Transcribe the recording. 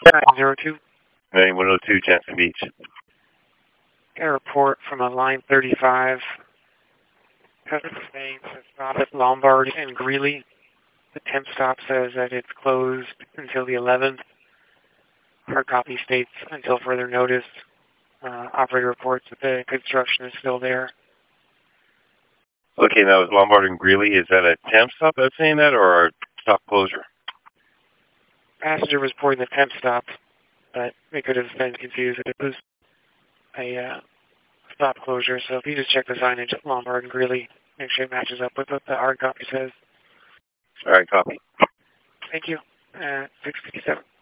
902. 9102 Jansen Beach. Got a report from a line 35. Customer saying to stop at Lombard and Greeley. The temp stop says that it's closed until the 11th. Hard copy states until further notice. Operator reports that the construction is still there. Okay, that was Lombard and Greeley. Is that a temp stop that's saying that, or a stop closure? Passenger was reporting the temp stop, but they could have been confused. It was a stop closure, so if you just check the signage at Lombard and Greeley, make sure it matches up with what the hard copy says. All right, copy. Thank you. 657.